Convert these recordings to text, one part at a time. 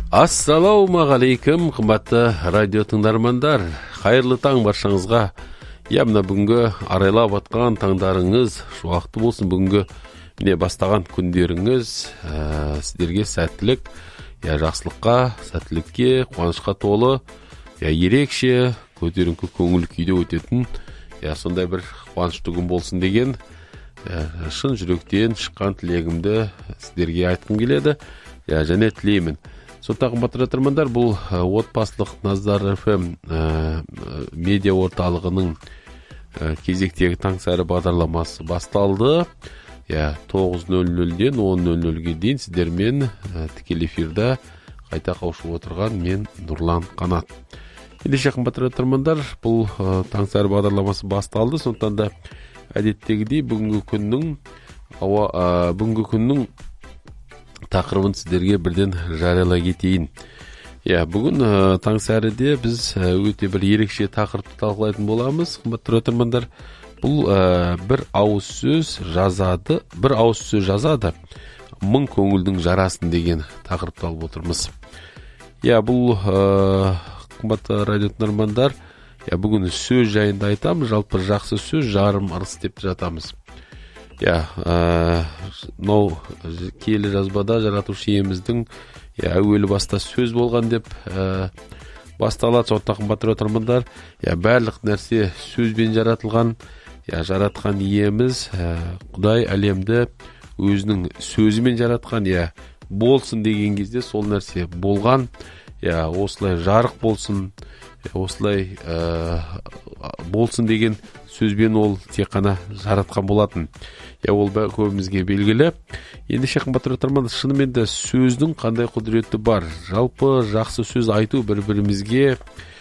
Ассалаумағалейкум, қымбатты радио тыңдармандар. Қайырлы таң баршаңызға. Мына бүгінгі арайлап атқан таңдарыңыз шуақты болсын. Бүгінгі міне бастаған күндеріңіз сіздерге сәттілік, жақсылыққа, сәттілікке, қуанышқа толы, ерекше, көтеріңкі көңіл күйде өтетін, сондай бір қуанышты күн болсын деген шын жүректен шыққан тілегімді сіздерге айтқым келеді. Және тілеймін. Сондықтан қымбатты тыңдармандар, бұл отбасылық Назар ФМ медиа орталығының кезектегі таңсәрі бағдарламасы басталды. 9:00-ден 10:00-ге дейін сіздермен тікелей эфирде қайта қауышып отырған мен Нұрлан Қанат. Ендеше қымбатты тыңдармандар, бұл таңсәрі бағдарламасы басталды. Сондықтан да әдеттегідей бүгінгі күннің тақырыбын сіздерге бірден жариялай кетейін. Бүгін таңсәріде біз өте бір ерекше тақырыпты талқылайтын боламыз. Қымбатты тыңдармандар, бұл бір ауыз сөз жазады, мың көңілдің жарасын деген тақырыпты алып отырмыз. Бұл қымбатты радио тыңдармандар, бүгін сөз жайында айтамыз. Жалпы жақсы сөз жарым ырыс деп жатамыз. Мынау киелі жазбада жаратушы иеміздің әуелі баста сөз болған деп басталады. Сондықтан қымбатты тыңдармандар, барлық нәрсе сөзбен жаратылған. Жаратқан иеміз Құдай әлемді өзінің сөзімен жаратқан. Болсын деген кезде сол нәрсе болған. Осылай жарық болсын, осылай болсын деген сөзбен ол тек қана жаратқан болатын. Ол көбімізге белгілі. Ендеше қымбатты тыңдармандар, шынымен де сөздің қандай құдіреті бар? Жалпы жақсы сөз айту бір-бірімізге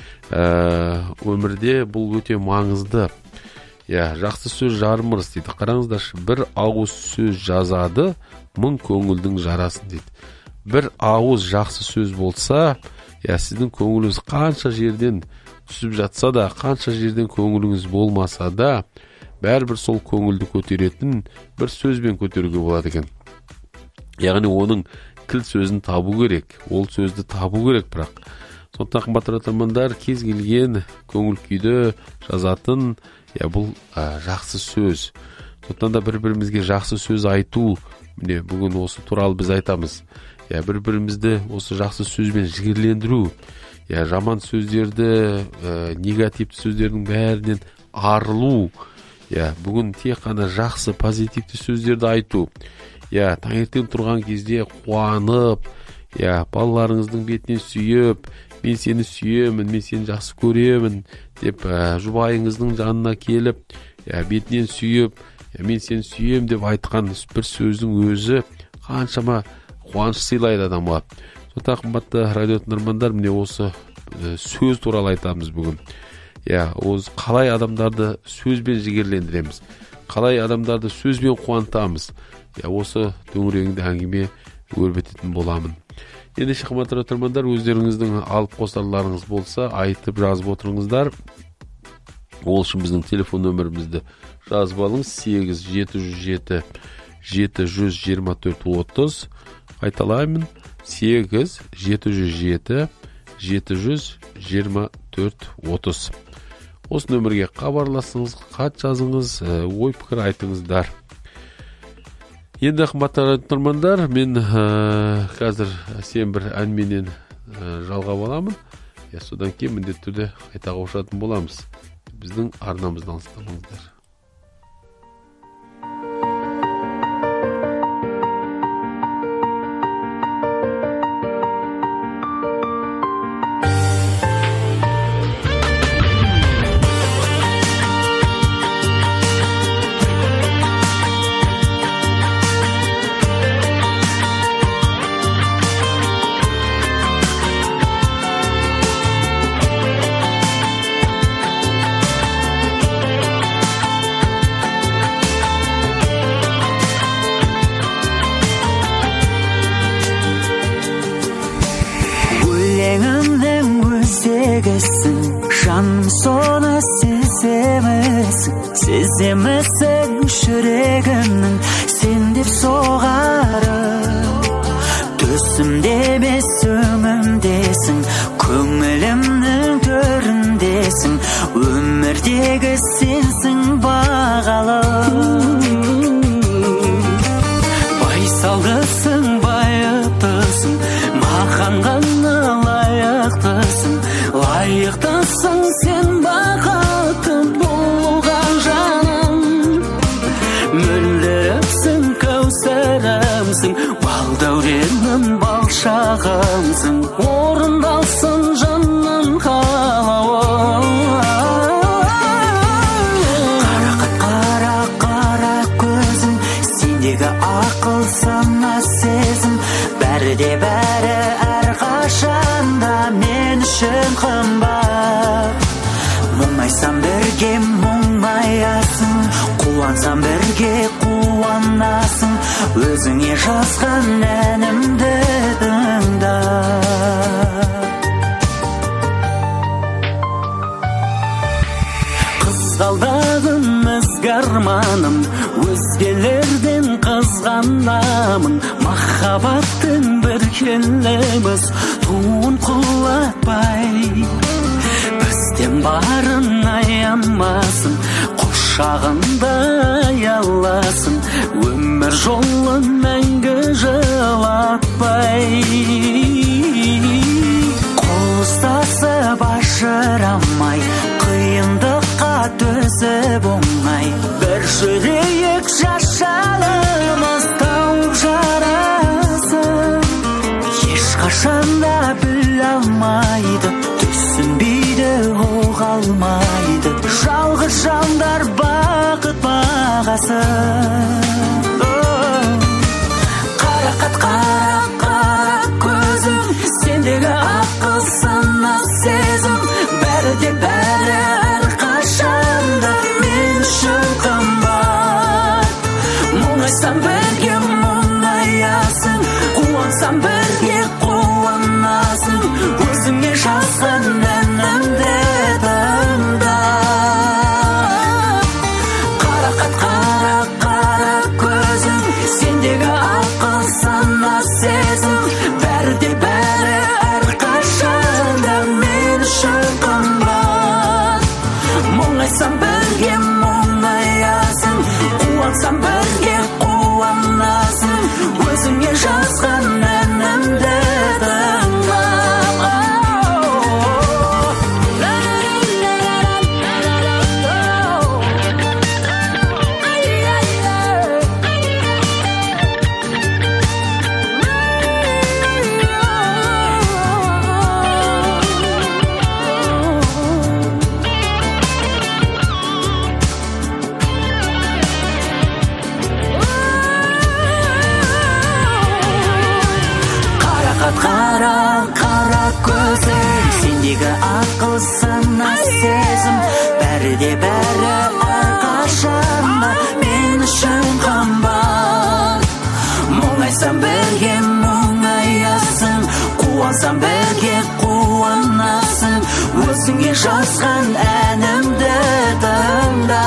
өмірде бұл өте маңызды. Жақсы сөз жарым ырыс дейді. Қараңыздаршы, бір ауыз сөз жазады, мың көңілдің жарасын дейді. Бір ауыз жақсы сөз болса, сіздің көңіліңіз қанша жерден түсіп жатса да, қанша жерден көңіліңіз болмаса да, бәрібір сол көңілді көтеретін бір сөзбен көтеруге болады екен. Яғни оның кіл сөзін табу керек, ол сөзді табу керек. Бірақ сондықтан қымбатты тыңдармандар, кез келген көңіл күйді жазатын бұл жақсы сөз. Сондықтан да бір-бірімізге жақсы сөз айту, міне бүгін осы туралы біз айтамыз. Бір-бірімізді осы жақсы сөзбен жігерлендіру, жаман сөздерді, негативті сөздердің бәрінен арылу. Бүгін тек қана жақсы, позитивті сөздерді айту. Таңертең тұрған кезде қуанып, балаларыңыздың бетінен сүйіп, мен сені сүйемін, мен сені жақсы көремін деп, жұбайыңыздың жанына келіп, бетінен сүйіп, мен сені сүйем деп айтқан бір сөздің өзі қаншама қуаныш сыйлайды адамға. Сондықтан қымбатты радио тыңдармандар, міне осы сөз туралы айтамыз бүгін. Осы қалай адамдарды сөзбен жігерлендіреміз, қалай адамдарды сөзбен қуантамыз. Осы төңірегінде әңгіме өрбітетін боламын. Ендеше қымбатты тыңдармандар, өздеріңіздің алып қосарларыңыз болса, айтып жазып отырыңыздар. Ол үшін біздің телефон нөмірімізді жазып алыңыз: 8-707-724-30. Айталаймын: 8-707-724-30. Осы нөмірге хабарласыңыз, хат жазыңыз, ой пікір айтыңыздар. Енді қымбатты тыңдармандар, мен қазір сен бір әнменен жалғап аламын. Содан кейін міндетті түрде қайта қауышатын боламыз. Біздің арнамыздан алыстамаңыздар. Сеземісің жүрегімнің сен деп соғары, түсімде емес өңім тегі сенсің бағалы. Байсалдысың, байыптысың, маған ғана лайықтысың. Лайықтысың сен бақытты болған жаным. Мөлдірімсің, кәусәрімсің, балдәуренім, балшағымсың. Орындалсын жанның қалауы. Қара көзің, сендегі ақыл сана сезім. Бәрі де бәрі әрқашанда мен үшін қымбат. Мұңайсам бірге мұңаясың, қуансам бірге қуанасың. Өзіңе жазған әнімді тыңда. Қызғалдағым ізгі арманым, өзгелерден қызғанамын. Махаббаттың бір келеміз, туын құлатпай. Бізден барын аямасын, құшағында аяласын. Өмір жолын мәңгі жылатпай. Қол ұстасып ажырамай, қиындыққа төзіп оңай. Бір жүрейік шашалымыз тауып жарасын. Ешқашанда біле алмайды, түсінбейді, оқ алмайды. Жалғыз жандар бақыт бағасын. Қара көзім, сендегі ақыл сана сезім. Бәрі де бәрі әрқашанда мен үшін қымбат. Мұңайсам бірге мұңаясың, қуансам бірге қуанасың. Өзіңе жазған әнімді тыңда. Қара көзім, сендегі ақыл сана сезім. Бәрі де бәрі әрқашанда мен үшін қымбат. Мұңайсам бірге мұңаясың, қуансам бірге қуанасың. Өзіңе жазған әнімді тыңда. Қара көзім, сендегі ақыл сана сезім. Бәрі де бәрі әрқашанда мен үшін қымбат. Мұңайсам бірге мұңаясың, қуансам бірге қуанасың. Өзіңе жазған әнімді тыңда.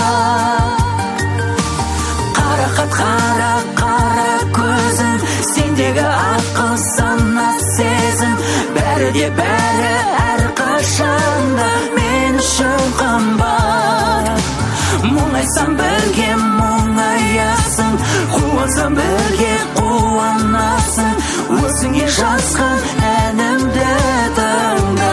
Қара көзім, сендегі ақыл сана сезім. Бәрі де бәрі әрқашанда мен үшін қымбат. Мұңайсам бірге мұңаясың, қуансам бірге қуанасың. Өзіңе жазған әнімді тыңда.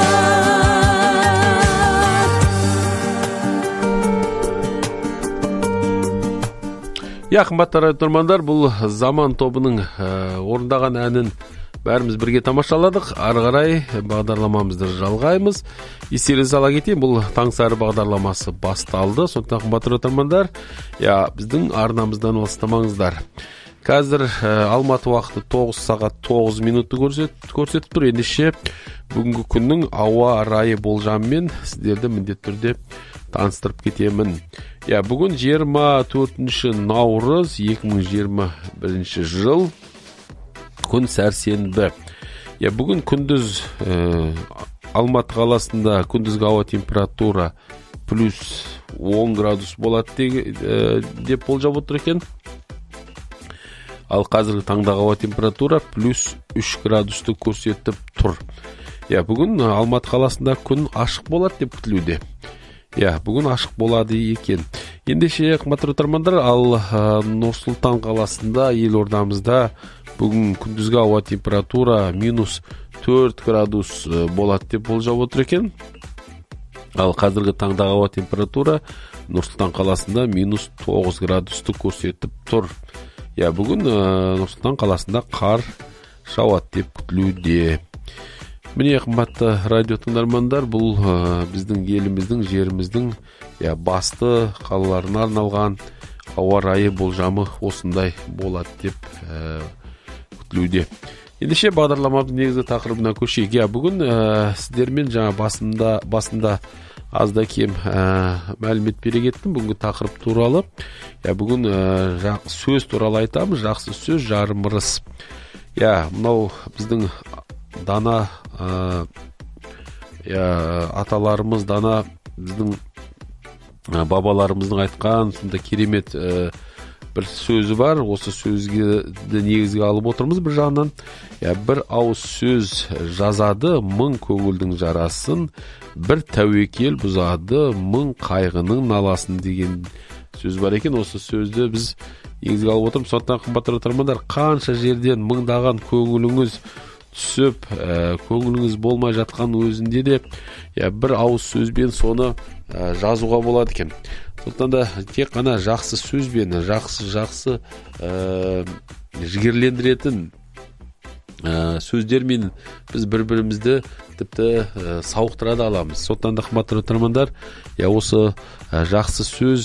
Қымбатты радиотыңдармандар, бұл Заман тобының орындаған әнін бәріміз бірге тамашаладық. Ары қарай бағдарламамызды жалғаймыз. Естеріңізге сала кетейін, бұл Таңсары бағдарламасы басталды. Сондықтан қымбатты радиотыңдармандар, біздің арнамыздан алыстамаңыздар. Қазір Алматы уақыты 9:09 көрсетіп тұр. Ендеше бүгінгі күннің ауа райы болжамымен сіздерді міндетті түрде таныстырып кетемін. Бүгін 24 наурыз 2021 жыл, күн сәрсенбі. Бүгін күндіз Алматы қаласында күндізгі ауа температура плюс 10 градус болады деп болжап отыр екен. Ал қазіргі таңдағы ауа температура плюс 3 градусты көрсетіп тұр. Бүгін Алматы қаласында күн ашық болады деп күтілуде. бүгін ашық болады екен. Ендеше қымбатты тыңдармандар, ал Нұр-Сұлтан қаласында, елордамызда бүгін күндізгі ауа температура -4 градус болады деп болжап отыр екен. Ал қазіргі таңдағы ауа температура Нұр-Сұлтан қаласында -9 градусты көрсетіп тұр. Бүгін Нұр-Сұлтан қаласында қар жауады деп күтілуде. Міне қымбатты радио тыңдармандар, бұл біздің еліміздің, жеріміздің басты қалаларына арналған ауа райы болжамы осындай болады деп күтілуде. Ендеше бағдарламамыздың негізгі тақырыбына көшейік. Бүгін сіздермен жаңа басында азда кем мәлімет бере кеттім бүгінгі тақырып туралы. Бүгін сөз туралы айтамыз. Жақсы сөз жарым ырыс. Мынау біздің дана аталарымыз, дана біздің бабаларымыздың айтқан сонда керемет бір сөзі бар. Осы сөзге негізге алып отырмыз. Бір жағынан бір ауыз сөз жазады мың көңілдің жарасын, бір тәуекел бұзады мың қайғының наласын деген сөз бар екен. Осы сөзді біз негізге алып отырмыз. Сондықтан қымбатты тыңдармандар, қанша жерден мыңдаған көңіліңіз түсіп, көңіліңіз болмай жатқан өзінде де бір ауыз сөзбен соны жазуға болады екен. Сондықтан да тек қана жақсы сөзбен, жақсы жігерлендіретін сөздермен біз бір-бірімізді тіпті сауықтыра да аламыз. Сондықтан да қымбатты тыңдармандар, осы жақсы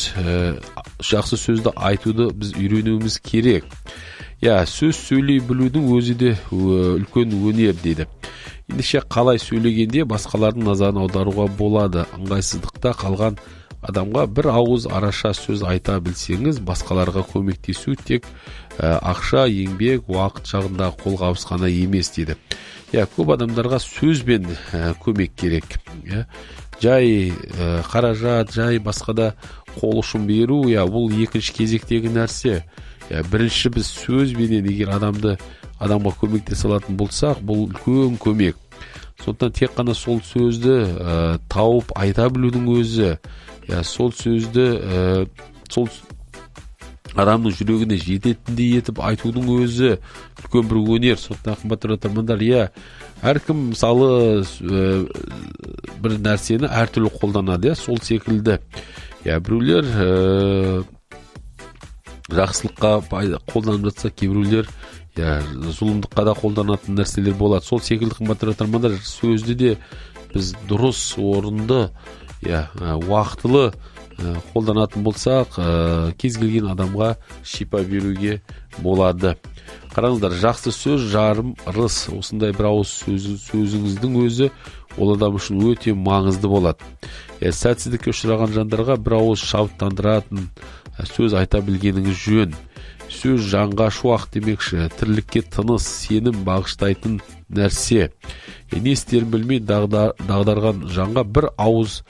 сөзді айтуды біз үйренуіміз керек. Сөз сөйлей білудің өзі де үлкен өнер дейді. Ендеше қалай сөйлегенде басқалардың назарын аударуға болады. Ыңғайсыздықта қалған адамға бір ауыз араша сөз айта білсеңіз, басқаларға көмектесу тек ақша, еңбек, уақыт жағында қолғабыс қана емес дейді. Көп адамдарға сөзбен көмек керек. Жай қаражат, жай басқада қол ұшын беру, бұл екінші кезектегі нәрсе. Бірінші біз сөзбенен егер адамға көмектесе алатын болсақ, бұл үлкен көмек. Сондықтан тек қана сол сөзді тауып айта білудің өзі, сол сөзді сол адамның жүрегіне жететіндей етіп айтудың өзі үлкен бір өнер. Сондықтан қымбатты тыңдармандар, әркім мысалы бір нәрсені әртүрлі қолданады, сол секілді. Біреулер жақсылыққа қолданып жатса, кейбіреулер зұлымдыққа да қолданатын нәрселер болады. Сол секілді қымбатты тыңдармандар, сөзді де біз дұрыс, орынды, уақытылы қолданатын болсақ, кез келген адамға шипа беруге болады. Қараңыздар, жақсы сөз жарым ырыс. Осындай бір ауыз сөзіңіздің өзі ол адам үшін өте маңызды болады. Сәтсіздікке ұшыраған жандарға бір ауыз шабыттандыратын сөз айта білгеніңіз жөн. Сөз жанға шуақ демекші, тірлікке тыныс, сенім бағыштайтын нәрсе. Не істерін білмей дағдарған жанға бір ауыз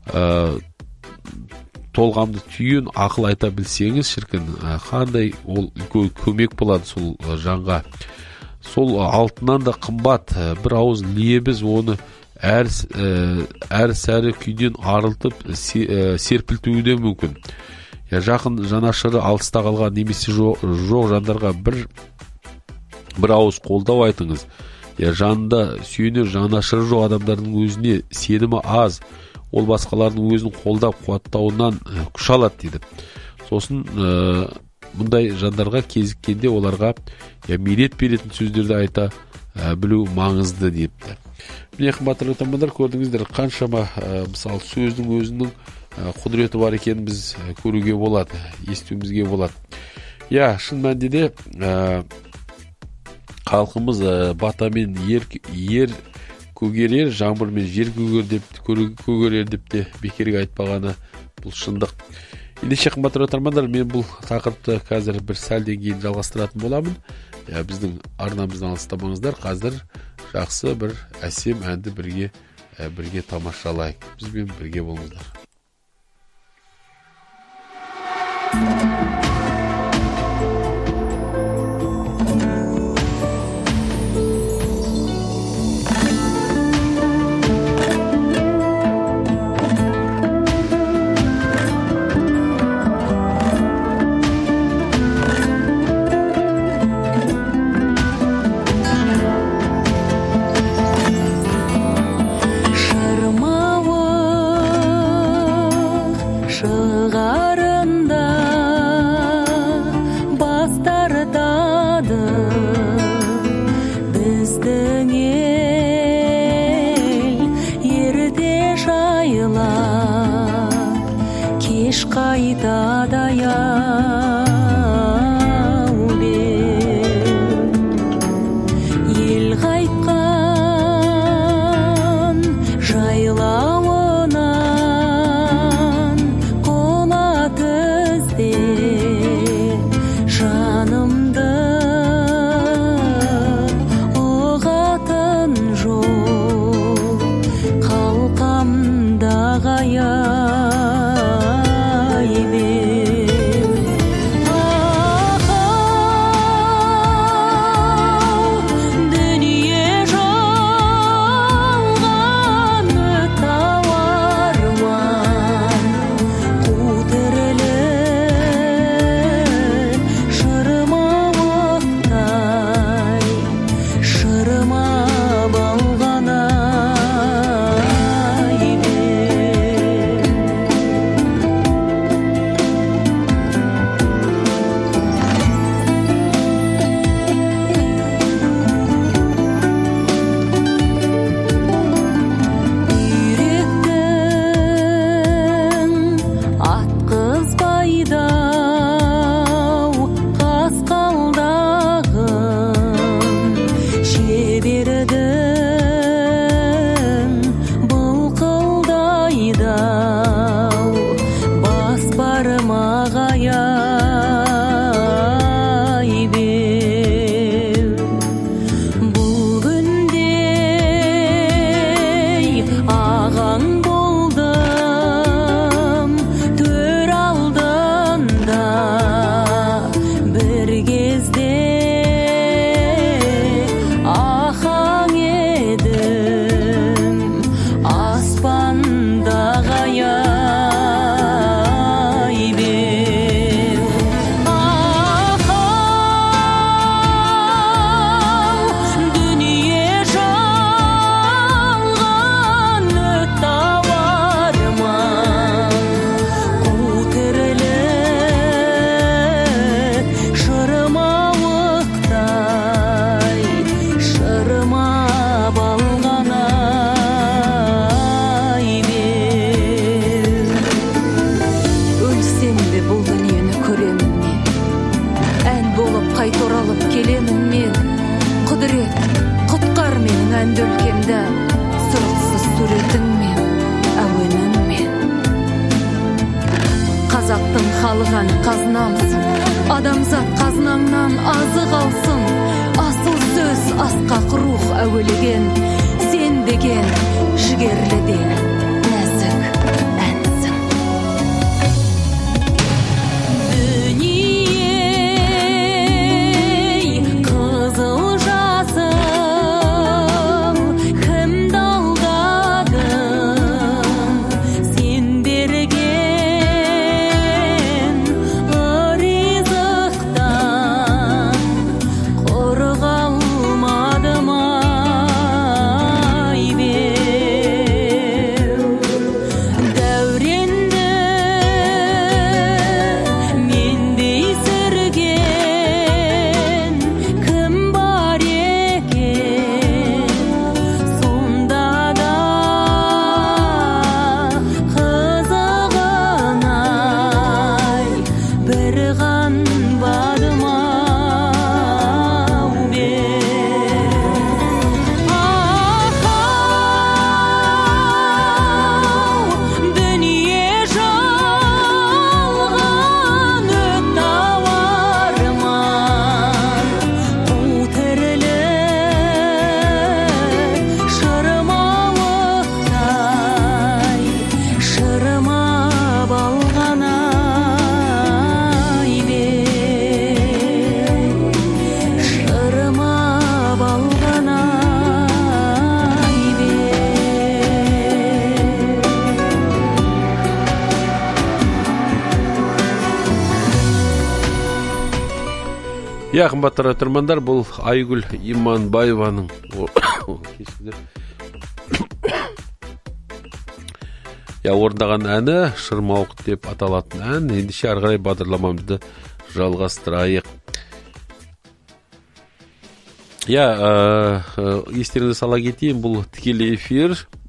толғамды түйін ақыл айта білсеңіз, шіркін, қандай ол көмек болады сол жанға. Сол алтыннан да қымбат бір ауыз лебіз оны әр сәрі күйден арылтып серпілтуі де мүмкін. Жақын жанашыры алыста қалған немесе жоқ жандарға бір ауыз қолдау айтыңыз. Жанында сүйенер жанашыры жоқ адамдардың өзіне сенімі аз, ол басқалардың өзін қолдап қуаттауынан күш алады дейді. Сосын мұндай жандарға кезіккенде оларға мерет беретін сөздерді айта білу маңызды дейді. Міне қымбатты тыңдармандар, көрдіңіздер қаншама мысалы сөздің өзінің құдіреті бар екенін біз көруге болады, естуімізге болады. Шын мәнінде де халқымыз батамен ер көгерер, жаңбырмен жер көгерер деп те бекерге айтпағаны бұл шындық. Ендеше қымбатты тыңдармандар, мен бұл тақырыпты қазір бір сәлден кейін жалғастыратын боламын. Біздің арнамыздан алыстамаңыздар. Қазір жақсы бір әсем әнді бірге тамашалайық. Бізбен бірге болыңыздар. тартады біздің ел ерте жайлап кеш қайтады аяу ел қайтқан жайлауынан қолат іздеп жанымды ұғатын жоқ қалқамдағы аяй дүние жалған тауарман қу тірілік шырмауықтай шырмап алған ай үйректің атқызбайдау қасқалдағын шебердің былқылдайдау бас бармақ аяй бұл күндей ағаң болдым төр алдында бір кезде ахаң едім аспандағы аяй дүние жалған тауарман қу тірілік шырмауықтай шырмап алған ай өлсем де бұл дүниені көремін мен ән болып қайта оралып келемін мен құдірет құтқар менің әнді өлкемді сұрықсыз суретіңмен әуеніңмен қазақтың халық әні қазынамсың адамзат қазынаңнан азық алсын асыл сөз асқақ рух әуелеген сен деген жігерлі де нәзік әнсің дүние қызыл жасыл кімді алдадың сен берген ризықтан құр қалмадым ай дәуренді мендей сүрген кім бар екен сонда да қызығын ай бір қанбадым ау дүние жалған тауарман қу тірілік шырмауықтай шырмап алған ай шырмап алған ай иә қымбатты тыңдармандар, бұл Айгүл Иманбаеваның орындаған әні Шырмауық деп аталатын ән. Ендеше ары қарай бағдарламамызды жалғастырайық. Естеріңізге сала кетейін, бұл тікелей эфир.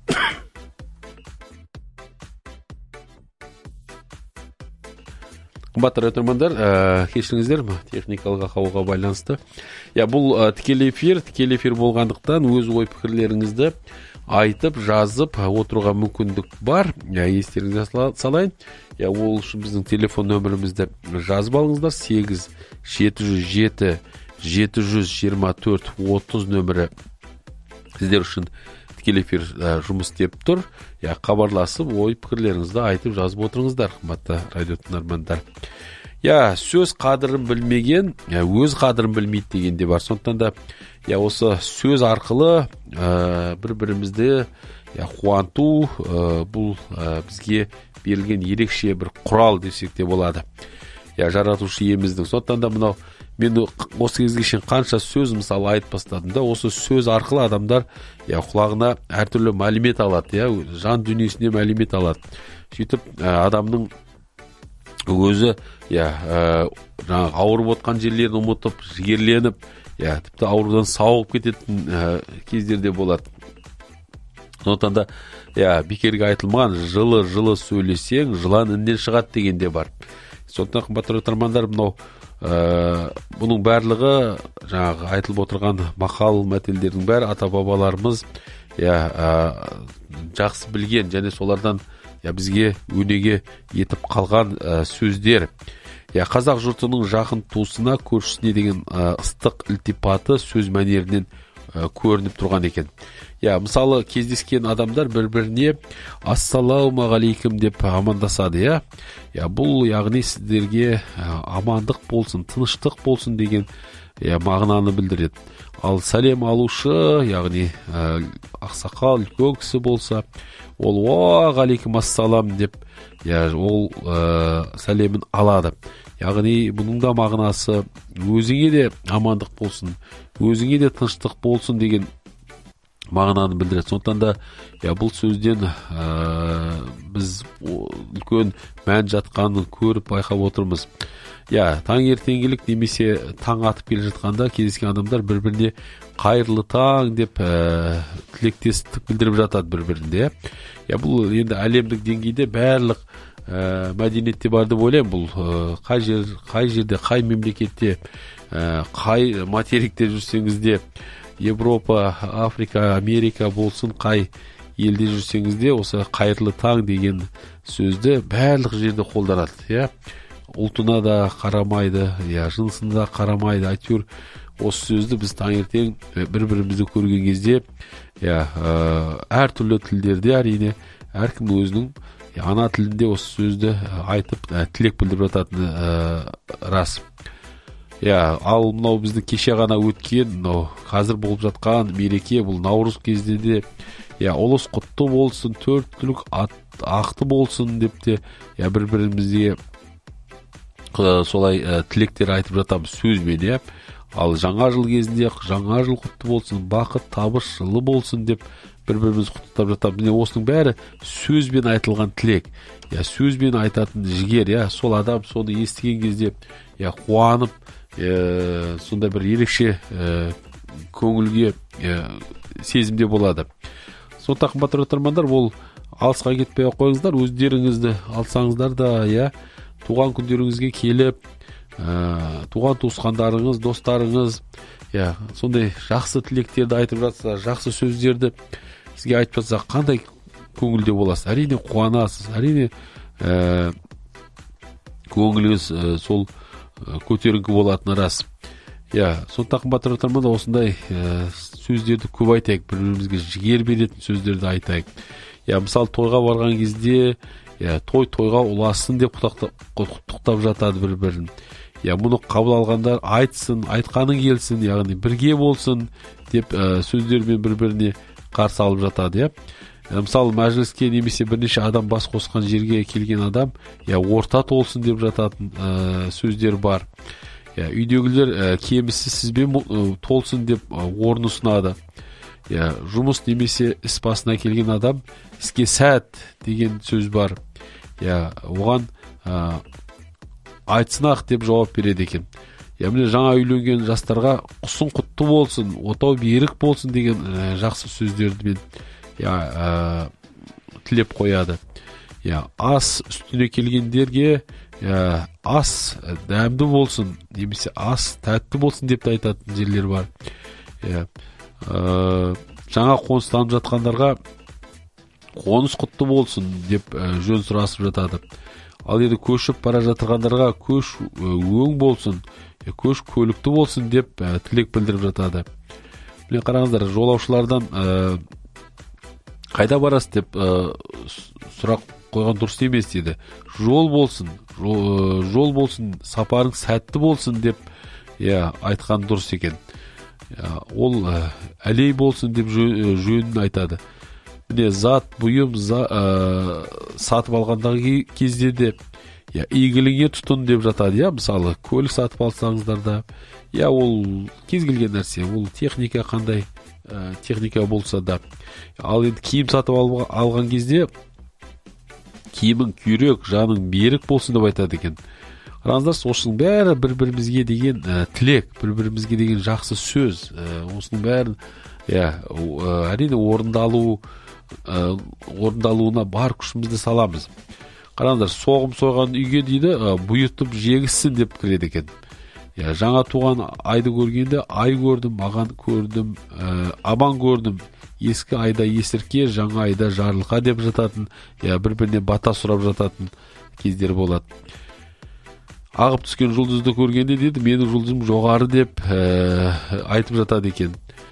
Қымбатты радиотыңдармандар, кешіріңіздер, техникалық ақауға байланысты. Бұл тікелей эфир болғандықтан өз ой пікірлеріңізді айтып, жазып отыруға мүмкіндік бар. Естеріңізге салайын. Ол үшін біздің телефон нөмірімізді жазып алыңыздар. 8-724-30 нөмірі сіздер үшін тікелей эфир жұмыс істеп тұр. Хабарласып, ой пікірлеріңізді айтып жазып отырыңыздар, қымбатты радиотыңдармандар. Сөз қадірін білмеген, өз қадірін білмейді деген де бар. Сондықтан да осы сөз арқылы бір-бірімізді қуанту, бұл бізге берілген ерекше бір құрал десек те болады. Жаратушы иеміздің. Сондықтан да мынау мен осы кезге шейін қанша сөз мысалы айтып бастадым да, осы сөз арқылы адамдар құлағына әртүрлі мәлімет алады, жан дүниесіне мәлімет алады. Сөйтіп адамның өзі ауырып отқан жерлерін ұмытып, жігерленіп, тіпті аурудан сауығып кететін кездерде болады. Сондықтан да бекерге айтылмаған, жылы сөйлесең, жылан іннен шығады деген де бар. Сондықтан қымбатты радиотыңдармандар, бұның барлығы жаңағы айтылып отырған мақал мәтелдердің бәрі ата-бабаларымыз жақсы білген және солардан бізге өнеге етіп қалған сөздер. Қазақ жұртының жақын туысына, көршісіне деген ыстық ілтипаты сөз мәнерінен көрініп тұрған екен. Мысалы кездескен адамдар бір-біріне ассалаумағалейкум деп амандасады. Бұл яғни сіздерге амандық болсын, тыныштық болсын деген мағынаны білдіреді. Ал сәлем алушы, яғни ақсақал, үлкен кісі болса, ол уағалейкум ассалам деп ол сәлемін алады. Яғни бұның да мағынасы өзіңе де амандық болсын, өзіңе де тыныштық болсын деген мағынаны білдіреді. Сондықтан да бұл сөзден біз үлкен мән жатқанын көріп байқап отырмыз. Таңертеңгілік немесе таң атып келе жатқанда кездескен адамдар бір-біріне қайырлы таң деп тілектестік білдіріп жатады бір-бірінде. Бұл енді әлемдік деңгейде барлық мәдениетте бар деп ойлаймын. Бұл қай жерде, қай мемлекетте, қай материкте жүрсеңіз де, Европа, Африка, Америка болсын, қай елде жүрсеңіз де, осы қайырлы таң деген сөзді барлық жерде қолданады. Ұлтына да қарамайды, жынысына да қарамайды. Әйтеуір осы сөзді біз таңертең бір-бірімізді көрген кезде әртүрлі тілдерде, әрине әркім өзінің ана тілінде осы сөзді айтып тілек білдіріп жататыны рас. Ал мынау бізді кеше ғана өткен, қазір болып жатқан мереке, бұл наурыз кезде де ұлыс құтты болсын, төрт түлік ақты болсын деп те бір-бірімізге солай тілектер айтып жатамыз сөзбен. Ал жаңа жыл кезінде жаңа жыл құтты болсын, бақыт, табыс жылы болсын деп бір-біріміз құттықтап жатамыз. Осының бәрі сөзбен айтылған тілек. Сөзбен айтатын жігер. Сол адам соны естіген кезде қуанып, сонда бір ерекше көңілге сезімде болады. Сондықтан қымбатты радиотыңдармандар, ол алысқа кетпей қойыңыздар, өздеріңізді алсаңыздар да туған күндеріңізге келіп, туған туысқандарыңыз, достарыңыз сондай жақсы тілектерді айтып жатса, жақсы сөздерді сізге айтып жатса, қандай көңілде боласыз? Әрине қуанасыз, әрине көңіліңіз сол көтеріңкі болатыны рас. Сондықтан қымбатты радиотыңдармандар, осындай сөздерді көп айтайық, бір-бірімізге жігер беретін сөздерді айтайық. Мысалы тойға барған кезде тойға ұласын деп құттықтап жатады бір-бірін. Мұны қабыл алғандар айтсын, айтқаның келсін, яғни бірге болсын деп сөздермен бір-біріне қарсы алып жатады. Мысалы мәжіліске немесе бірнеше адам бас қосқан жерге келген адам орта толсын деп жататын сөздер бар. Үйдегілер кемісі сізбен толсын деп орын ұсынады. Жұмыс немесе іс басына келген адам іске сәт деген сөз бар. Оған айтсынақ деп жауап береді екен. Міне жаңа үйленген жастарға құсың құтты болсын, отау берік болсын деген жақсы сөздерді мен тілеп қояды. Ас үстіне келгендерге ас дәмді болсын, немесе ас тәтті болсын деп айтатын жерлер бар. Жаңа қоныстанып жатқандарға қоныс құтты болсын деп жөн сұрасып жатады. Ал енді көшіп бара жатырғандарға көш өң болсын, көш көлікті болсын деп тілек білдіріп жатады. Міне қараңыздар, жолаушылардан қайда барасыз деп сұрақ қойған дұрыс емес дейді. Жол болсын, сапарың сәтті болсын деп айтқан дұрыс екен. Ол әлей болсын деп жөнін айтады. Міне зат, бұйым сатып алғандағы кезде де игілігіңе тұтын деп жатады. Мысалы, көлік сатып алсаңыздар да, ол кез келген нәрсе, ол техника қандай техника болса да. Ал енді киім сатып алған кезде киімің күйрек, жаның берік болсын деп айтады екен. Қараңыздар, осының бәрі бір-бірімізге деген тілек, бір-бірімізге деген жақсы сөз. Осының бәрін әрине орындалуына бар күшімізді саламыз. Қараңыздар, соғым сойған үйге дейді, бұйытып жегізсін деп кіреді екен. Жаңа туған айды көргенде ай көрдім, аман көрдім. Ескі айда есірке, жаңа айда жарылқа деп жататын, бір-біріне бата сұрап жататын кездер болады. Ағып түскен жұлдызды көргенде дейді, менің жұлдызым жоғары деп айтып жатады екен.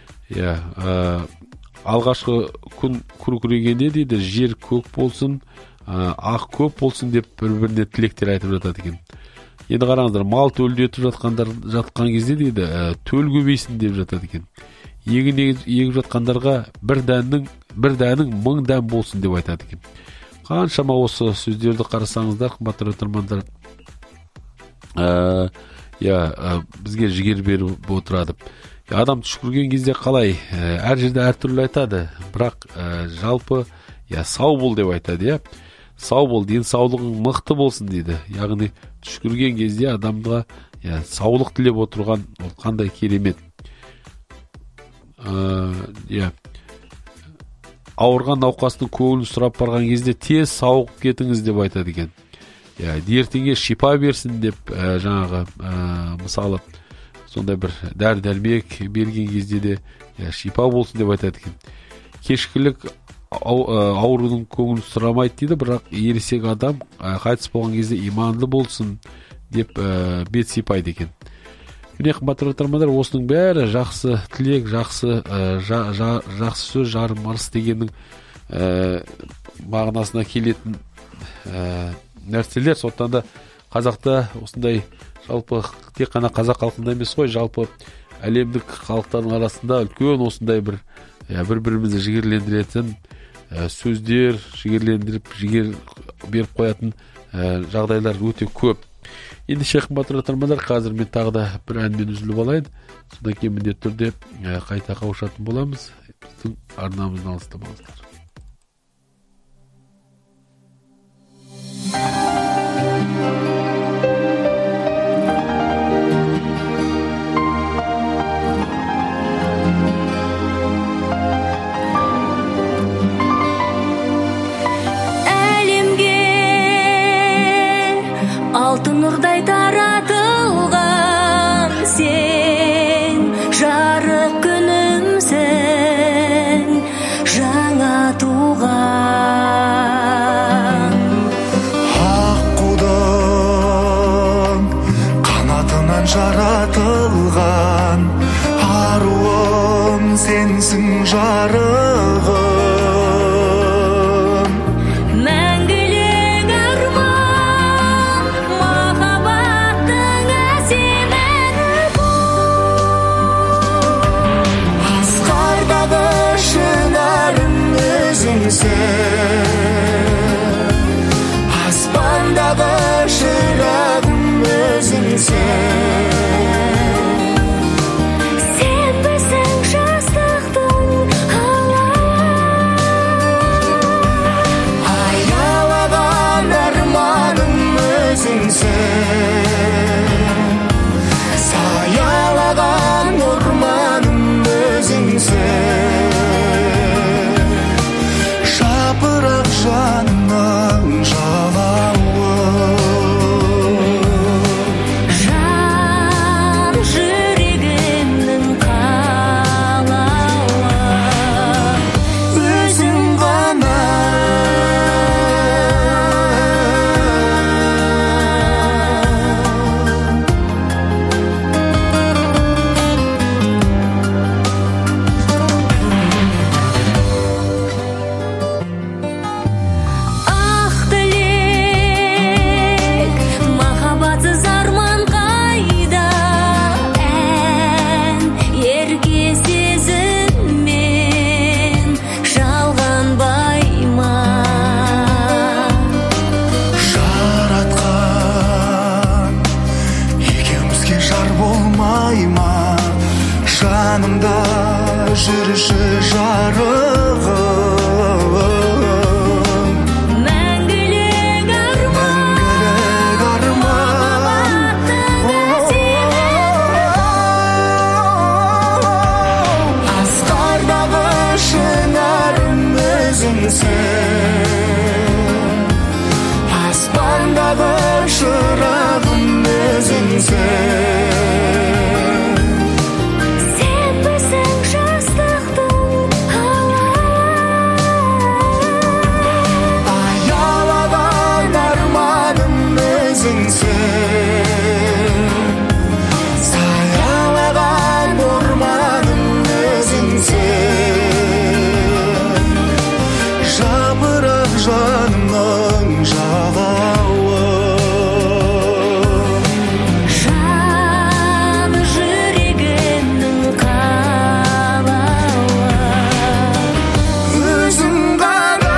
Алғашқы күн күркірегенде дейді, жер көк болсын, ақ көп болсын деп бір-біріне тілектер айтып жатады екен. Енді қараңыздар, мал төлдетіп жатқан кезде дейді, төл көбейсін деп жатады екен. Егін егіп жатқандарға бір дәнің мың дән болсын деп айтады екен. Қаншама осы сөздерді қарасаңыздар, қымбатты тыңдармандар, бізге жігер беріп отырады. Адам түшкірген кезде қалай? Әр жерде әртүрлі айтады, бірақ жалпы сау бол деп айтады. Сау бол, денсаулығың мықты болсын дейді. Яғни түшкірген кезде адамға саулық тілеп отырған ол қандай керемет. Ауырған науқастың көңілін сұрап барған кезде тез сауығып кетіңіз деп айтады екен. Дертіңе шипа берсін деп жаңағы мысалы сондай бір дәрі-дәрмек берген кезде де шипа болсын деп айтады екен. Кешкілік аурудың көңілін сұрамайды дейді, бірақ ересек адам қайтыс болған кезде иманды болсын деп бет сипайды екен. Міне қымбатты тыңдармандар, осының бәрі жақсы тілек, жақсы сөз, жарым ырыс дегеннің мағынасына келетін нәрселер. Сондықтан да қазақта осындай жалпы тек қана қазақ халқында емес қой, жалпы әлемдік халықтардың арасында үлкен осындай бір-бірімізді жігерлендіретін сөздер, жігерлендіріп жігер беріп қоятын жағдайлар өте көп. Енді қымбатты тыңдармандар, қазір мен тағы да бір әнмен үзіліп алайын. Содан кейін міндетті түрде қайта қауышатын боламыз. Біздің арнамыздан алыстамаңыздар. Алтын нұрдай таратылған сен, жарық күнімсің, жаңа туған. Аққудың қанатынан жаратылған, аруым сенсің жарығым. Аспандағы шырағым өзіңсің. Сен білсің жастықтың аялаған арманым өзіңсің. жанның жалауы. Жан жүрегімнің қалауы, Өзің ғана ақ тілек, махаббатсыз арман қайда, ән ерке сезіммен жалғанбай ма? жаратқан екеумізге жар болмай ма? Жанымда жүрші жарығым, Мәңгілік арман, мәңгілік арман. Асқардағы шынарым өзіңсің, аспандағы шырағым өзіңсің. сенбісің жастықтың Аялаған арманым өзіңсің, саялаған орманым өзіңсің. Жапырақ жанымның жалауы. жан жүрегімнің қалауы, Өзің ғана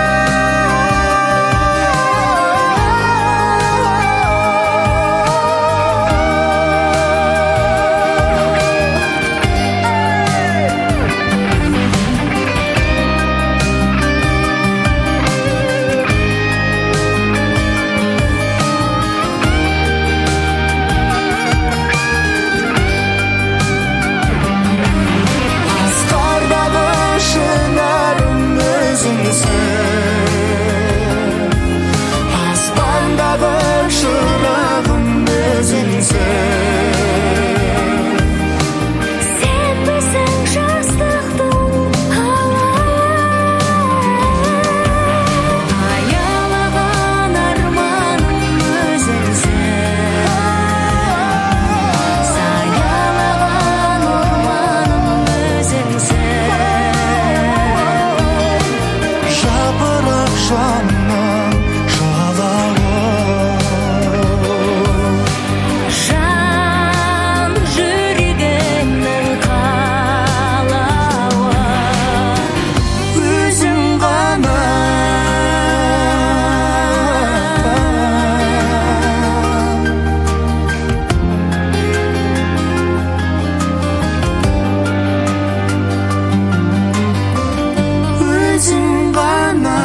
асқардағы шынарым өзіңсің, аспандағы шырағым өзіңсің. сенбісің жастықтың аялаған арманым өзіңсің, саялаған орманым өзіңсің. Жапырақ жанның жалауы. жан жүрегімнің қалауы, Өзің ғана өзің ғана.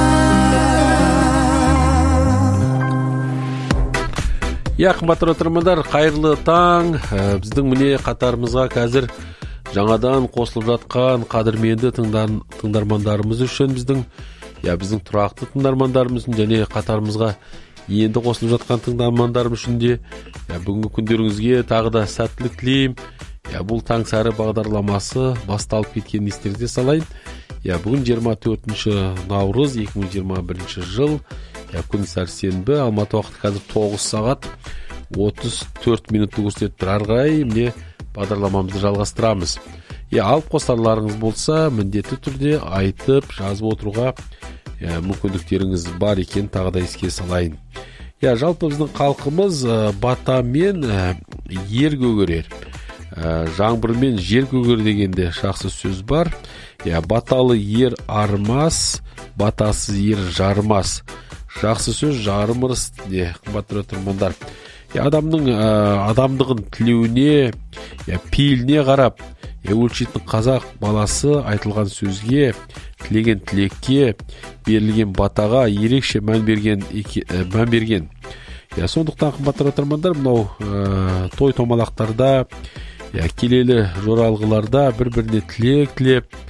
Я қымбатты тыңдармандар, қайырлы таң. Біздің міне қатарымызға қазір жаңадан қосылып жатқан қадірменді тыңдармандарымыз үшін, біздің тұрақты тыңдармандарымыз үшін және қатарымызға енді қосылып жатқан тыңдармандарымыз үшін де бүгінгі күндеріңізге тағы да сәттілік тілеймін. Бұл таң сәрі бағдарламасы басталып кеткенін естеріңізге салайын. Бүгін 24 наурыз 2021 жыл, күн сәрсенбі, Алматы уақыты қазір 9 сағат 34 минутты көрсетіп тұр. Ары қарай міне бағдарламамызды жалғастырамыз. Алып қосарларыңыз болса, міндетті түрде айтып, жазып отыруға мүмкіндіктеріңіз бар екен, тағы да еске салайын. Жалпы біздің халқымыз батамен ер көгерер, жаңбырмен жер көгер дегенде жақсы сөз бар. Баталы ер армас, батасыз ер жармас. Жақсы сөз жарымырыс де, қымбатты тыңдармандар. Адамдығын тілеуіне, пейіліне қарап, өлшейтін қазақ баласы айтылған сөзге, тілеген тілекке, берілген батаға ерекше мән берген. Сондықтан қымбатты тыңдармандар, мынау той томалақтарда, келелі жоралғыларда бір-біріне тілек тілеп,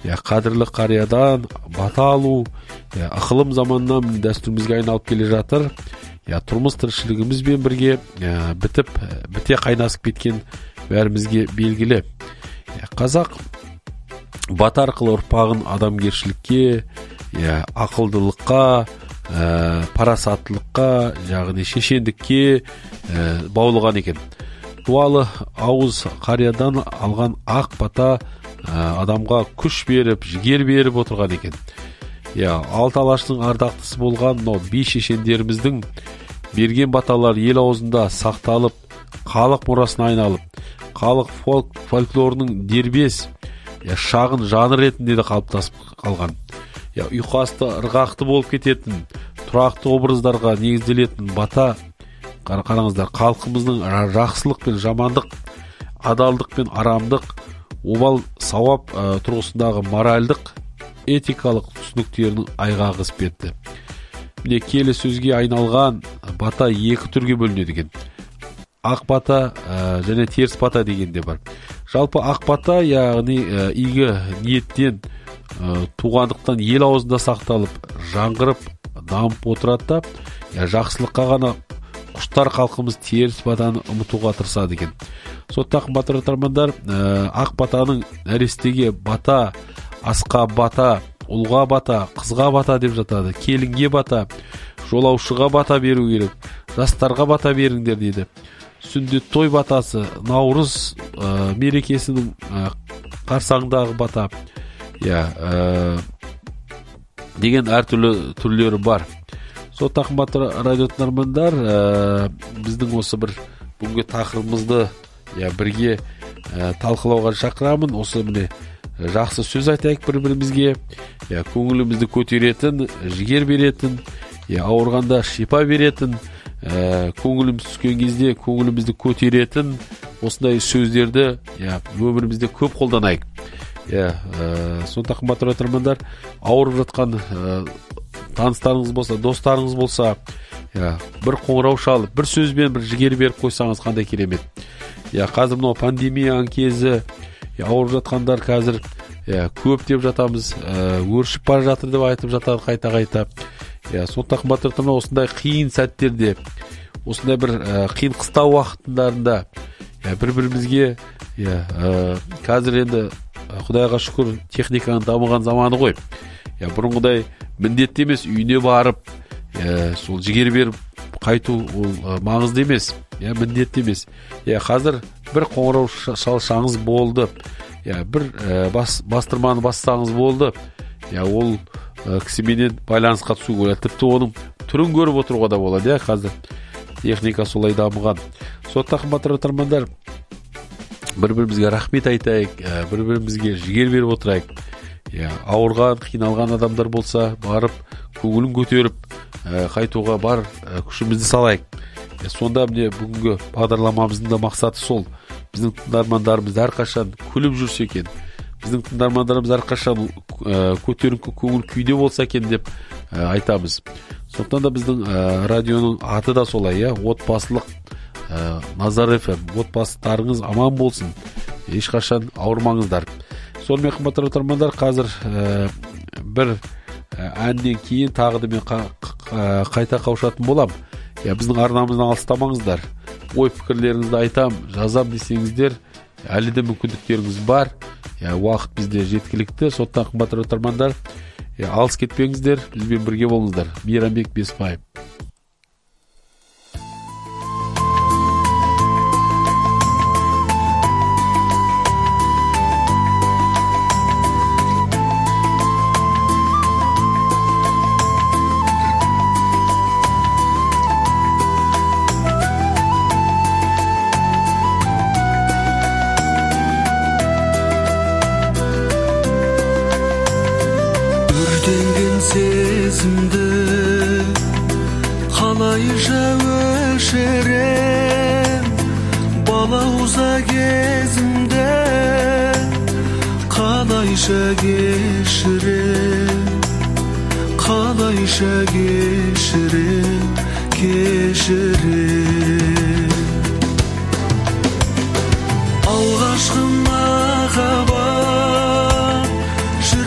қадірлі қариядан бата алу ықылым заманнан дәстүрімізге айналып келе жатыр. Тұрмыс тіршілігімізбен бірге біте қайнасып кеткен бәрімізге белгілі. Қазақ бата арқылы ұрпағын адамгершілікке, ақылдылыққа, парасаттылыққа, яғни шешендікке баулыған екен. Дуалы ауыз қариядан алған ақ бата адамға күш беріп, жігер беріп отырған екен. Алты алаштың ардақтысы болған би шешендеріміздің берген баталар ел аузында сақталып, халық мұрасына айналып, халық фольклорының дербес шағын жанр ретінде де қалыптасып қалған. Ұйқасты, ырғақты болып кететін, тұрақты образдарға негізделетін бата, қараңыздар, халқымыздың жақсылық пен жамандық, адалдық пен арамдық, обал сауап тұрғысындағы моральдық, этикалық түсініктерінің айғағы іспетті. Міне келі сөзге айналған бата екі түрге бөлінеді екен. Ақ бата және теріс бата деген де бар. Жалпы ақ бата, яғни игі ниеттен туғандықтан ел аузында сақталып, жаңғырып, дамып отырады да, жақсылыққа ғана құштар халқымыз теріс батаны ұмытуға тырысады екен. Соттақ батыр-тармандар ақ батаның нәрестеге бата, асқа бата, ұлға бата, қызға бата деп жатады. Келінге бата, жолаушыға бата беру керек, жастарға бата беріңдер дейді. Сүндет той батасы, наурыз мерекесінің қарсаңдағы бата деген әртүрлі түрлері бар. Соттақ батыр радиотыңдармандар, біздің осы бір бүгінгі тақырыбымызды бірге талқылауға шақырамын. Осы міне жақсы сөз айтайық бір-бірімізге, көңілімізді көтеретін, жігер беретін, ауырғанда шипа беретін, көңіліміз түскен кезде көңілімізді көтеретін осындай сөздерді өмірімізде көп қолданайық. Сонда қымбатты радиотыңдармандар, ауырып жатқан таныстарыңыз болса, достарыңыз болса, бір қоңырау шалып, бір сөзбен бір жігер беріп қойсаңыз қандай керемет. Қазір мынау пандемияның кезі, ауырып жатқандар қазір көп деп жатамыз, өршіп бара жатыр деп айтып жатады қайта-қайта. Сонда қымбатты радиотыңдармандар, осындай қиын сәттерде, осындай бір қиын қыстау уақытындарында бір-бірімізге қазір енді Құдайға шүкір техниканың дамыған заманы ғой. Бұрынғыдай міндетті емес, үйіне барып, сол жігер беріп қайту ол маңызды емес, міндетті емес. Қазір бір қоңырау шалсаңыз болды, бір бастырманы бассаңыз болды, ол кісіменен байланысқа түсу керек. Тіпті оның түрін көріп отыруға да болады. Қазір техника солай дамыған. Соттақ қымбатты радиотыңдармандар, бір-бірімізге рахмет айтайық, бір-бірімізге жігер беріп отырайық. Ауырған, қиналған адамдар болса, барып, көңілін көтеріп, қайтуға бар күшімізді салайық. Сонда міне бүгінгі бағдарламамыздың да мақсаты сол. Біздің тыңдармандарымыз әрқашан күліп жүрсе екен, біздің тыңдармандарымыз әрқашан көтеріңкі көңіл күйде болса екен деп айтамыз. Сондықтан да біздің радионың аты да солай, отбасылық Назар FM, отбасыларыңыз аман болсын, ешқашан ауырмаңыздар. Сонымен қымбатты радиотыңдармандар, қазір бір әннен кейін тағы да мен қайта қауышатын болам. Біздің арнамыздан алыстамаңыздар. Ой пікірлеріңізді айтам, жазам десеңіздер, әлі де мүмкіндіктеріңіз бар. Уақыт бізде жеткілікті. Сондықтан қымбатты радиотыңдармандар, алыс кетпеңіздер, бізбен бірге болыңыздар. Мейрамбек Беспаев. Сезімді қалайша өшірем, балауза кезімді қалайша кешірем, қалайша кешірем, кешірем. Алғашқы махаббат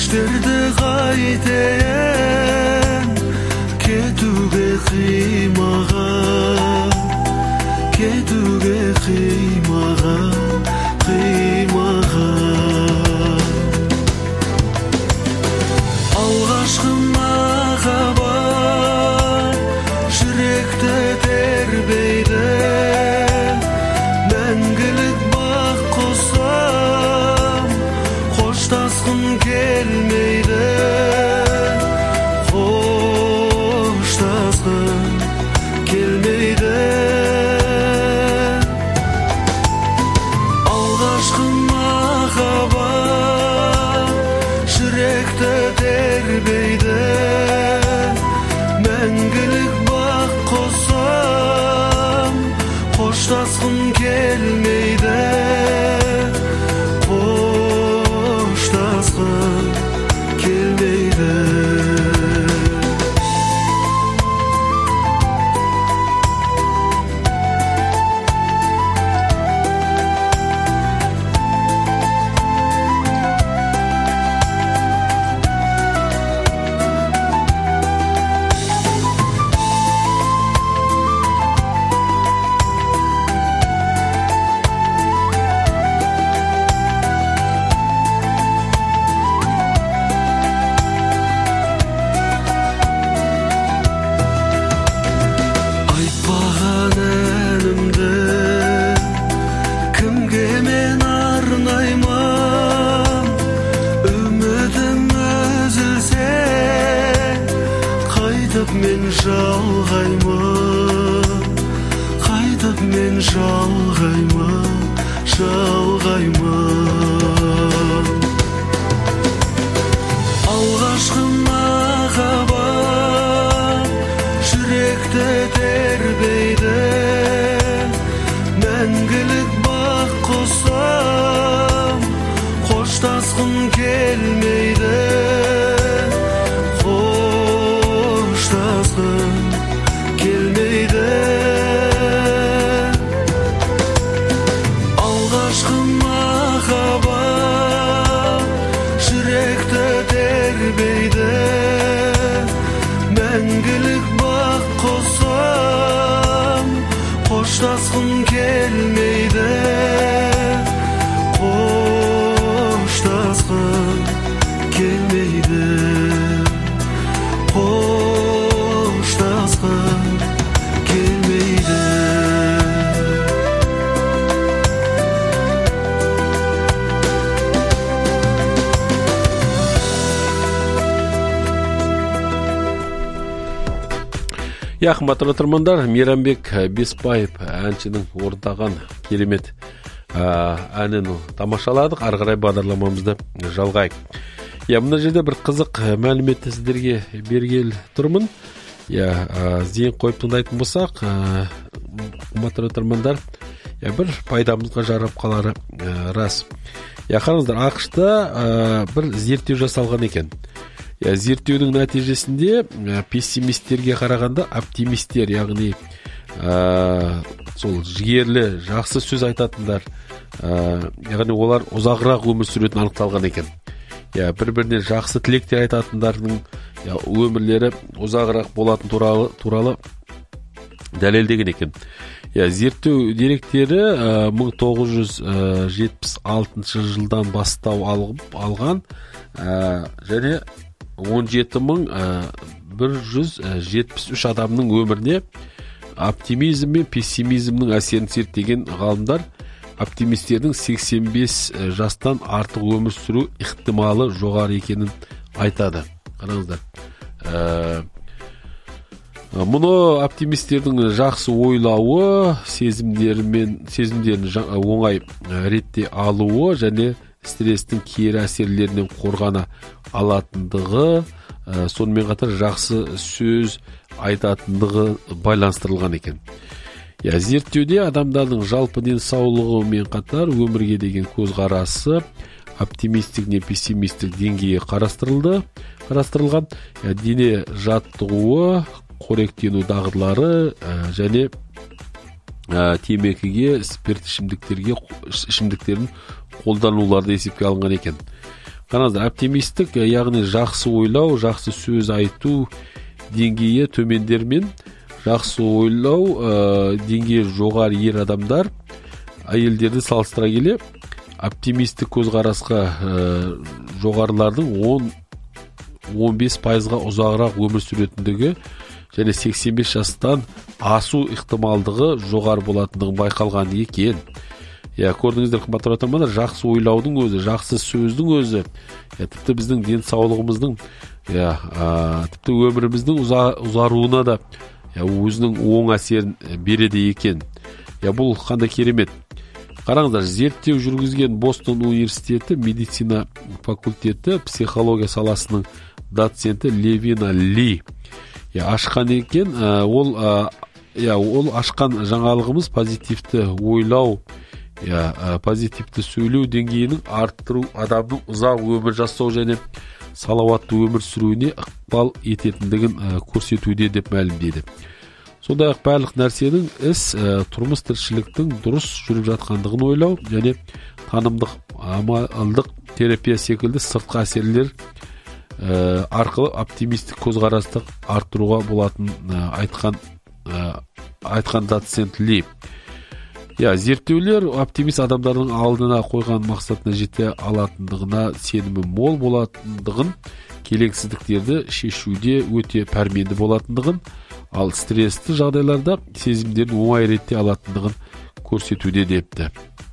кештерді қайтейін кетуге қимаған алғашқы махаббат жүректі тербейді мәңгілік бақ қосам қоштасқым келмейді алғашқы махаббат жүректі тербейді мәңгілік бақ қосам қоштасқым келмейді қайтып мен жалғаймын алғашқы махаббат жүректі тербейді мәңгілік бақ қосам қоштасқым келмейді алғашқы махаббат жүректі тербейді мәңгілік бақ қосам қоштасқым келмейді Қымбатты тыңдармандар, Мейрамбек Беспаев әншінің орындаған керемет әнін тамашаладық. Ары қарай бағдарламамызды жалғайық. Мына жерде бір қызық мәліметті сіздерге бергел тұрмын. Зейін қойып тыңдайтын болсақ, қымбатты тыңдармандар, бір пайдамызға жарап қалары рас. Қараңыздар, ақш-та бір зерттеу жасалған екен. Зерттеудің нәтижесінде пессимистерге қарағанда оптимистер, яғни сол жігерлі, жақсы сөз айтатындар, яғни олар ұзағырақ өмір сүретіні анықталған екен. Бір-біріне жақсы тілектер айтатындардың өмірлері ұзағырақ болатын туралы дәлелдеген екен. Зерттеу деректері 1976 жылдан бастау алған және 17.173 адамның өміріне оптимизм мен пессимизмнің әсерін зерттеген ғалымдар оптимистердің 85 жастан артық өмір сүру ықтималы жоғары екенін айтады. Қараңыздар. Мұны оптимистердің жақсы ойлауы, сезімдерін оңай ретте алуы және стресстің кері әсерлерінен қорғана алатындығы, сонымен қатар жақсы сөз айтатындығы байланыстырылған екен. Зерттеуде адамдардың жалпы денсаулығымен қатар өмірге деген көзқарасы оптимистік не пессимистік деңгейі қарастырылған. Дене жаттығуы, қоректену дағдылары және темекіге, спирт ішімдіктерін қолдануларды есепке алынған екен. Қараңыздар, оптимистік яғни жақсы ойлау, жақсы сөз айту деңгейі төмендер мен жақсы ойлау деңгейі жоғары ер адамдар әйелдерді салыстыра келе оптимистік көзқарасқа жоғарылардың 10-15%-ға ұзағырақ өмір сүретіндігі және 85 жастан асу ықтималдығы жоғары болатындығы байқалған екен. Көрдіңіздер, қымбатты тыңдармандар, жақсы ойлаудың өзі, жақсы сөздің өзі, тіпті біздің денсаулығымыздың, тіпті өміріміздің ұзаруына да өзінің оң әсерін береді екен. Бұл қандай керемет. Қараңыздар, зерттеу жүргізген Бостон университеті медицина факультеті психология саласының доценті Левина Ли ашқан екен. Ол ашқан жаңалығымыз позитивті ойлау, позитивті сөйлеу деңгейінің арттыру, адамның ұзақ өмір жасау және салауатты өмір сүруіне ықпал ететіндігін көрсетуде деп мәлімдеді. Сондай-ақ барлық нәрсенің тұрмыс тіршіліктің дұрыс жүріп жатқандығын ойлау және танымдық, амалдық терапия секілді сыртқы әсерлер арқылы оптимистік көзқарасты арттыруға болатын айтқан доцент Ли. Зерттеулер оптимист адамдардың алдына қойған мақсатына жете алатындығына сенімі мол болатындығын, келеңсіздіктерді шешуде өте пәрменді болатындығын, ал стрессті жағдайларда сезімдерін оңай реттей алатындығын көрсетуде депті.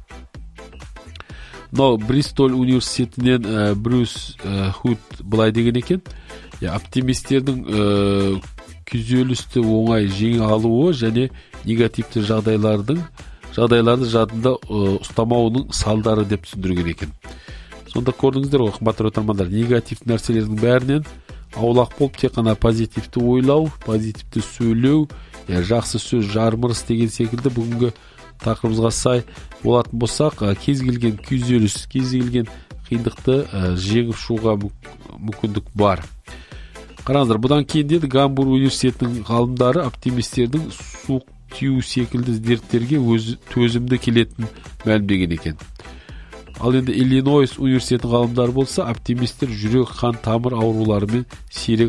Бристол университетінен Брюс Худ былай деген екен, оптимистердің күйзелісті оңай жеңе алуы және негативті жағдайларды жадында ұстамауының салдары деп түсіндірген екен. Сонда көрдіңіздер ғой, қымбатты тыңдармандар, негативті нәрселердің бәрінен аулақ болып тек қана позитивті ойлау, позитивті сөйлеу, жақсы сөз, жармырыс деген секілді бүгінгі тақырыбымызға сай болатын болсақ, кез келген күйзеліс, кез келген қиындықты жеңіп шығуға мүмкіндік бар. Қараңыздар, бұдан кейін деді Гамбург университетінің ғалымдары оптимистердің суық тию секілді дерттерге өзі төзімді келетін мәлімдеген екен. Ал енді Иллинойс университетінің ғалымдары болса, оптимистер жүрек, қан тамыр ауруларымен сирек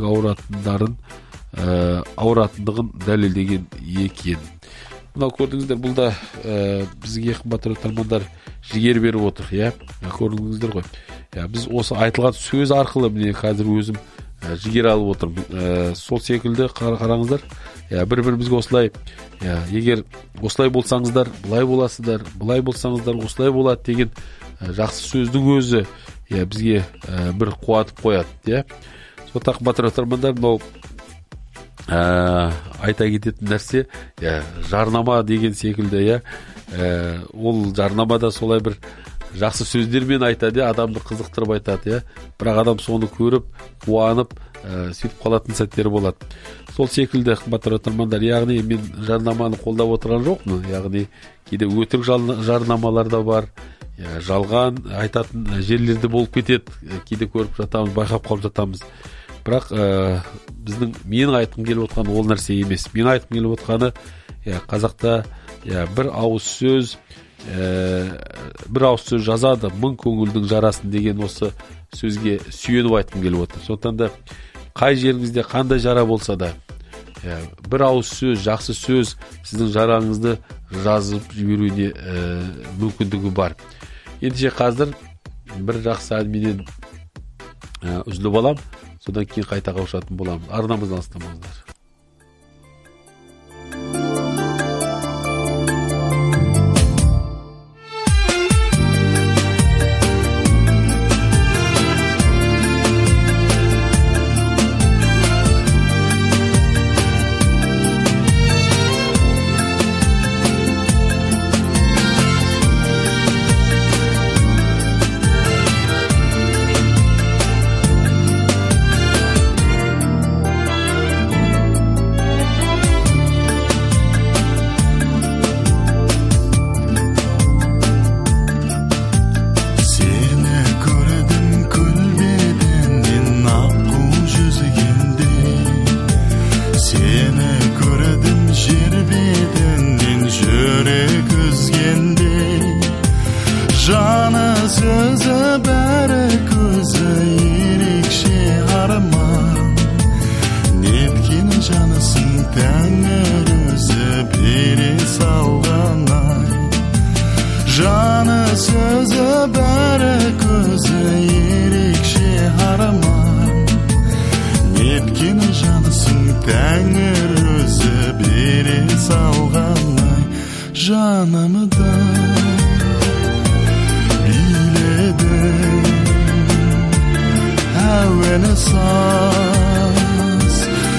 ауыратындығын дәлелдеген екен. Мынау көрдіңіздер, бұл да бізге қымбатты тыңдармандар жігер беріп отыр, көрдіңіздер ғой. Біз осы айтылған сөз арқылы міне қазір өзім жігер алып отырмын. Сол секілді қараңыздар, бір-бірімізге осылай, егер осылай болсаңыздар, бұлай боласыздар, бұлай болсаңыздар, осылай болады деген жақсы сөздің өзі бізге бір қуатып қояды. Сондықтан қымбатты тыңдармандар, мынау айта кететін нәрсе, жарнама деген секілді, ол жарнамада солай бір жақсы сөздермен айтады, адамды қызықтырып айтады, бірақ адам соны көріп, қуанып, сөйтіп қалатын сәттері болады. Сол секілді қымбатты тыңдармандар, яғни мен жарнаманы қолдап отырған жоқпын, яғни кейде өтірік жарнамалар да бар, жалған айтатын жерлерде болып кетеді, кейде көріп жатамыз, байқап қалып жатамыз. Бірақ менің айтқым келіп отқаны ол нәрсе емес. Мен айтқым келіп отқаны қазақта бір ауыз сөз жазады, мың көңілдің жарасын деген осы сөзге сүйеніп айтқым келіп отыр. Сондықтан да қай жеріңізде қандай жара болса да, бір ауыз сөз, жақсы сөз сіздің жараңызды жазып жіберуіне мүмкіндігі бар. Ендеше қазір бір жақсы әңгімеден үзіліп алам, содан кейін қайта қауышатын боламыз. Арнамыздан алыстамаңыздар. салған ай жанымды биледің әуені саз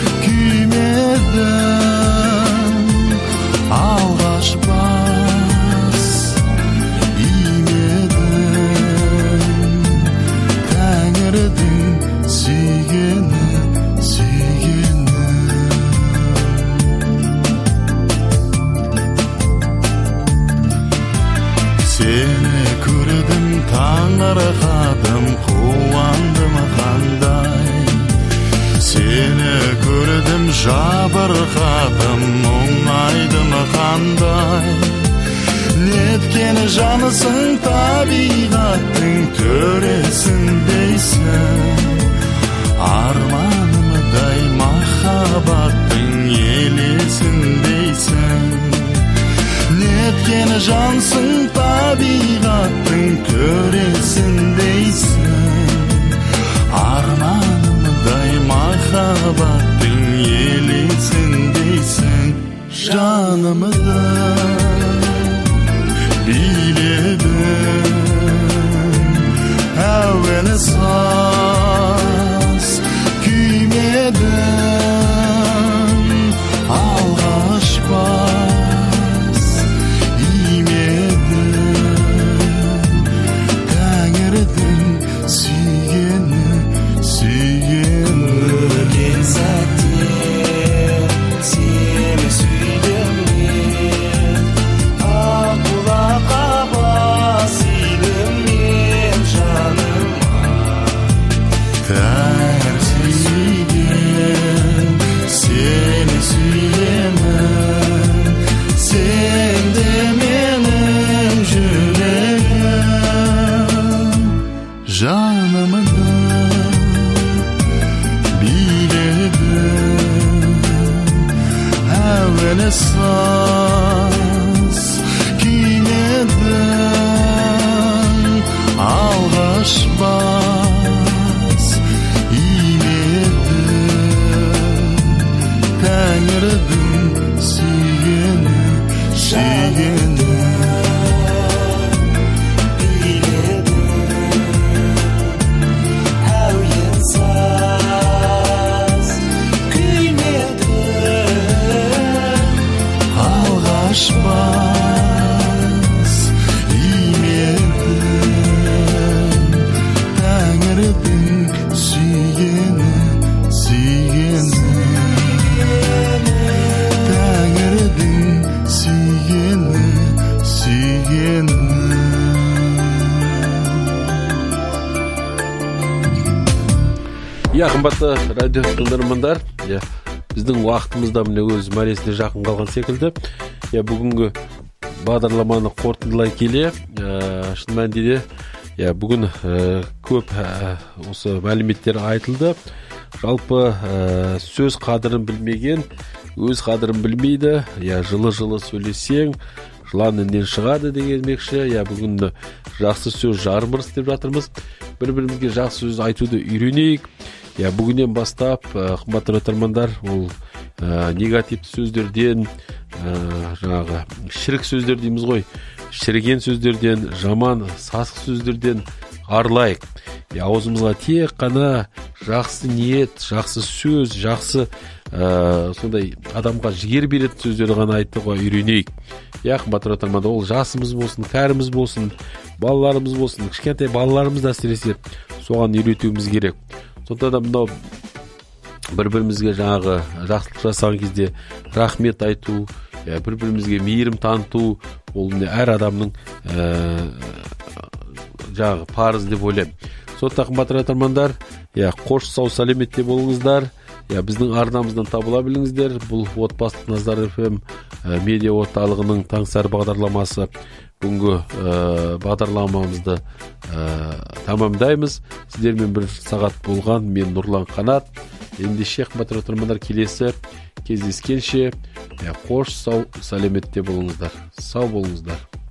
күймедің алғаш бас имедің тәңірдің сүйгені сені көрдім таңырқадым қуандым қандай сені көрдім жабырқадым мұңайдым қандай неткен жанысың табиғаттың төресіндейсің арманымдай махаббаттың елесіндейсің неткен жансың табиғаттың төресіндейсің арманымдай махаббаттың елесіндейсің жанымды биледің әуені саз күймедің алғаш бас тәңірдің сүйгені өткен сәтте сені сүйдім мен аққулаққа бас идім мен жаныма тәңір сүйген сені сүйемін сен де менің жүрегім жанымды биледің әуені саз күймедің алғаш бас имедің тәңірдің сүйгені бас имедің тәңірдің сүйгені тәңірдің сүйгені қымбатты радио тыңдармандар, біздің уақытымыз да міне өз мәресіне жақын қалған секілді. Бүгінгі бағдарламаны қорытындылай келе, шын мәнінде бүгін көп осы мәліметтер айтылды. Жалпы сөз қадірін білмеген өз қадірін білмейді. Жылы сөйлесең жылан іннен шығады дегенмекші. Бүгін жақсы сөз жармырыс деп жатырмыз. Бір-бірімізге жақсы сөз айтуды үйренейік. Бүгіннен бастап қымбатты тыңдармандар, ол негативті сөздерден, жаңағы шірік сөздер дейміз ғой, шіріген сөздерден, жаман сасық сөздерден арылайық. Аузымызға тек қана жақсы ниет, жақсы сөз, жақсы сондай адамға жігер беретін сөздерді ғана айтуға үйренейік. Қымбатты тыңдармандар, ол жасымыз болсын, кәріміз болсын, балаларымыз болсын, кішкентай балаларымыз да әсіресе соған үйретуіміз керек. Сондықтан да мынау бір-бірімізге жаңағы жақсылық жасаған кезде рахмет айту, бір-бірімізге мейірім таныту, ол әр адамның жаңағы парыз деп ойлаймын. Сондықтан қымбатты тыңдармандар, қош сау сәлеметте болыңыздар. Біздің арнамыздан табыла біліңіздер. Бұл отбасылық Назар FM медиа орталығының таңсәрі бағдарламасы. Бүгінгі бағдарламамызды тамамдаймыз. Сіздермен бір сағат болған мен Нұрлан Қанат. Ендеше қымбатты тыңдармандар, келесі кездескенше қош сау сәлеметте болыңыздар. Сау болыңыздар.